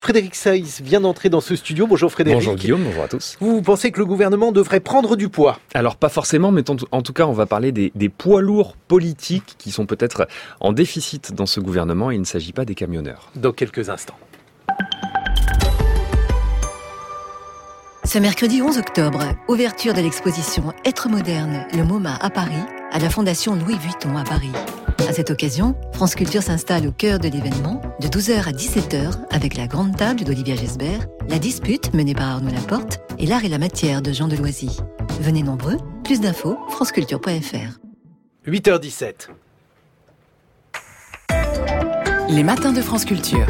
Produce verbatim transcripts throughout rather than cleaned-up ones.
Frédéric Saïs vient d'entrer dans ce studio. Bonjour Frédéric. Bonjour Guillaume, bonjour à tous. Vous pensez que le gouvernement devrait prendre du poids ? Alors pas forcément, mais en tout cas on va parler des, des poids lourds politiques qui sont peut-être en déficit dans ce gouvernement et il ne s'agit pas des camionneurs. Dans quelques instants. Ce mercredi onze octobre, ouverture de l'exposition Être moderne, le MoMA à Paris, à la Fondation Louis Vuitton à Paris. À cette occasion, France Culture s'installe au cœur de l'événement, de douze heures à dix-sept heures, avec la grande table d'Olivia Gesbert, la dispute menée par Arnaud Laporte et l'art et la matière de Jean Deloisy. Venez nombreux, plus d'infos, franceculture point f r. huit heures dix-sept. Les matins de France Culture.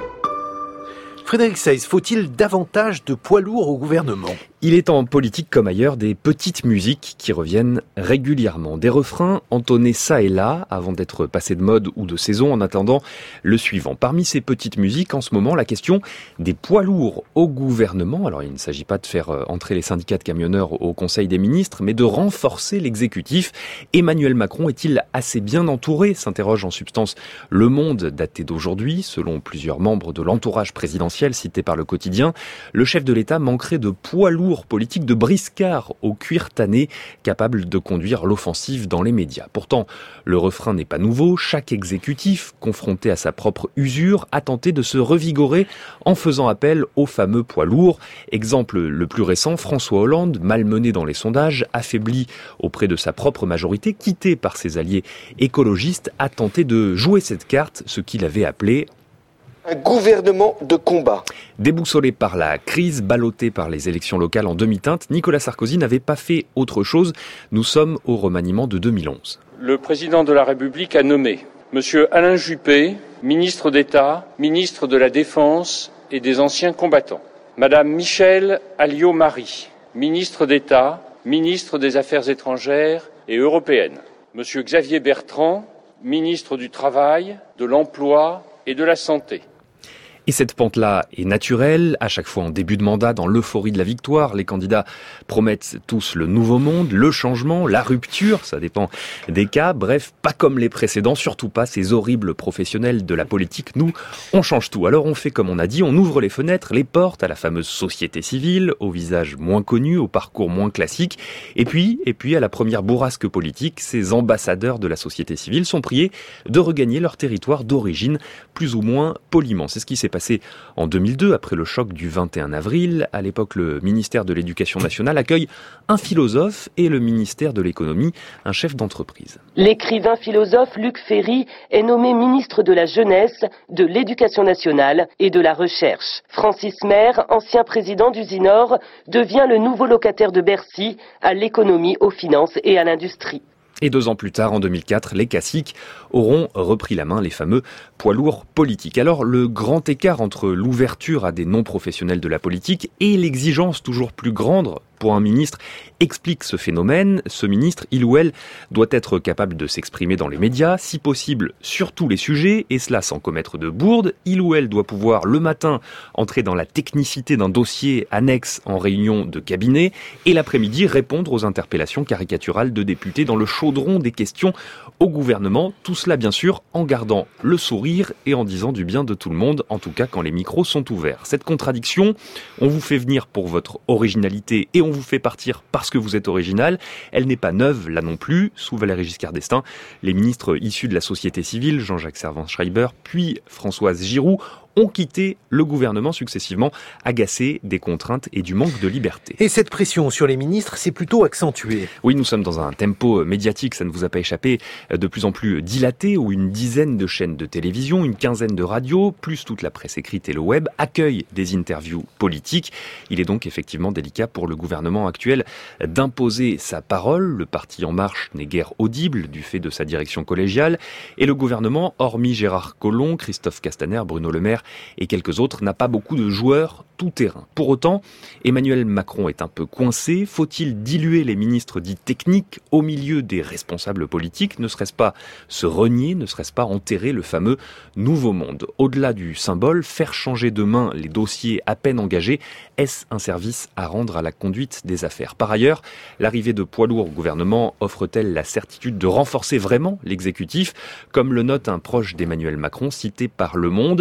Frédéric Saïs, faut-il davantage de poids lourds au gouvernement ? Il est en politique comme ailleurs des petites musiques qui reviennent régulièrement. Des refrains entonnés ça et là avant d'être passés de mode ou de saison en attendant le suivant. Parmi ces petites musiques, en ce moment, la question des poids lourds au gouvernement. Alors il ne s'agit pas de faire entrer les syndicats de camionneurs au Conseil des ministres, mais de renforcer l'exécutif. Emmanuel Macron est-il assez bien entouré ? S'interroge en substance Le Monde daté d'aujourd'hui. Selon plusieurs membres de l'entourage présidentiel cité par le quotidien, le chef de l'État manquerait de poids lourds politique de briscard au cuir tanné, capable de conduire l'offensive dans les médias. Pourtant, le refrain n'est pas nouveau. Chaque exécutif, confronté à sa propre usure, a tenté de se revigorer en faisant appel aux fameux poids lourds. Exemple le plus récent, François Hollande, malmené dans les sondages, affaibli auprès de sa propre majorité, quitté par ses alliés écologistes, a tenté de jouer cette carte, ce qu'il avait appelé un gouvernement de combat. Déboussolé par la crise, ballotté par les élections locales en demi-teinte, Nicolas Sarkozy n'avait pas fait autre chose. Nous sommes au remaniement de deux mille onze. Le président de la République a nommé Monsieur Alain Juppé, ministre d'État, ministre de la Défense et des Anciens Combattants. Madame Michèle Alliot-Marie, ministre d'État, ministre des Affaires étrangères et européennes. Monsieur Xavier Bertrand, ministre du Travail, de l'Emploi et de la Santé. Et cette pente-là est naturelle. À chaque fois en début de mandat, dans l'euphorie de la victoire, les candidats promettent tous le nouveau monde, le changement, la rupture, ça dépend des cas. Bref, pas comme les précédents, surtout pas ces horribles professionnels de la politique. Nous, on change tout. Alors on fait comme on a dit, on ouvre les fenêtres, les portes à la fameuse société civile, au visage moins connu, au parcours moins classique. Et puis, et puis à la première bourrasque politique, ces ambassadeurs de la société civile sont priés de regagner leur territoire d'origine, plus ou moins poliment. C'est ce qui s'est passé en deux mille deux, après le choc du vingt et un avril. À l'époque, le ministère de l'Éducation nationale accueille un philosophe et le ministère de l'Économie, un chef d'entreprise. L'écrivain philosophe Luc Ferry est nommé ministre de la Jeunesse, de l'Éducation nationale et de la Recherche. Francis Maire, ancien président d'Usinor, devient le nouveau locataire de Bercy à l'économie, aux finances et à l'industrie. Et deux ans plus tard, en deux mille quatre, les caciques auront repris la main, les fameux poids lourds politiques. Alors, le grand écart entre l'ouverture à des non-professionnels de la politique et l'exigence toujours plus grande pour un ministre explique ce phénomène. Ce ministre, il ou elle, doit être capable de s'exprimer dans les médias, si possible sur tous les sujets, et cela sans commettre de bourde. Il ou elle doit pouvoir, le matin, entrer dans la technicité d'un dossier annexe en réunion de cabinet, et l'après-midi, répondre aux interpellations caricaturales de députés dans le chaudron des questions au gouvernement. Tout cela, bien sûr, en gardant le sourire et en disant du bien de tout le monde, en tout cas quand les micros sont ouverts. Cette contradiction, on vous fait venir pour votre originalité et on vous fait partir parce que vous êtes original. Elle n'est pas neuve, là non plus. Sous Valéry Giscard d'Estaing, les ministres issus de la société civile, Jean-Jacques Servan-Schreiber, puis Françoise Giroud, ont quitté le gouvernement successivement, agacés des contraintes et du manque de liberté. Et cette pression sur les ministres s'est plutôt accentuée. Oui, nous sommes dans un tempo médiatique, ça ne vous a pas échappé, de plus en plus dilaté, où une dizaine de chaînes de télévision, une quinzaine de radios, plus toute la presse écrite et le web, accueillent des interviews politiques. Il est donc effectivement délicat pour le gouvernement actuel d'imposer sa parole. Le parti En Marche n'est guère audible du fait de sa direction collégiale. Et le gouvernement, hormis Gérard Collomb, Christophe Castaner, Bruno Le Maire et quelques autres, n'a pas beaucoup de joueurs tout-terrain. Pour autant, Emmanuel Macron est un peu coincé. Faut-il diluer les ministres dits techniques au milieu des responsables politiques ? Ne serait-ce pas se renier, ne serait-ce pas enterrer le fameux nouveau monde ? Au-delà du symbole, faire changer de main les dossiers à peine engagés, est-ce un service à rendre à la conduite des affaires ? Par ailleurs, l'arrivée de poids lourds au gouvernement offre-t-elle la certitude de renforcer vraiment l'exécutif ? Comme le note un proche d'Emmanuel Macron cité par Le Monde,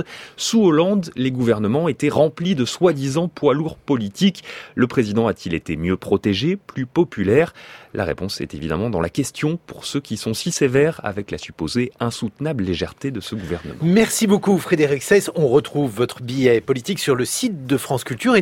Sous Hollande, les gouvernements étaient remplis de soi-disant poids lourds politiques. Le président a-t-il été mieux protégé, plus populaire ? La réponse est évidemment dans la question pour ceux qui sont si sévères avec la supposée insoutenable légèreté de ce gouvernement. Merci beaucoup Frédéric Seyss. On retrouve votre billet politique sur le site de France Culture.